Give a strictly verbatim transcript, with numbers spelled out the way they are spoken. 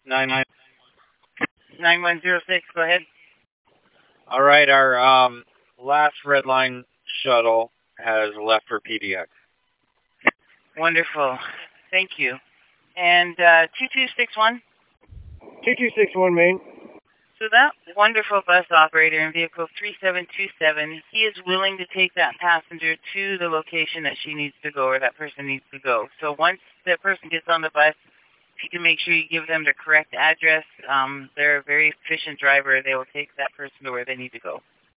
Nine nine. nine one zero six, go ahead. All right, our um last red line shuttle has left for P D X. Wonderful. Thank you. And uh, two two six one? two two six one, Maine. So that wonderful bus operator in vehicle three seven two seven, he is willing to take that passenger to the location that she needs to go or that person needs to go. So once that person gets on the bus, if you can make sure you give them the correct address, um, they're a very efficient driver. They will take that person to where they need to go.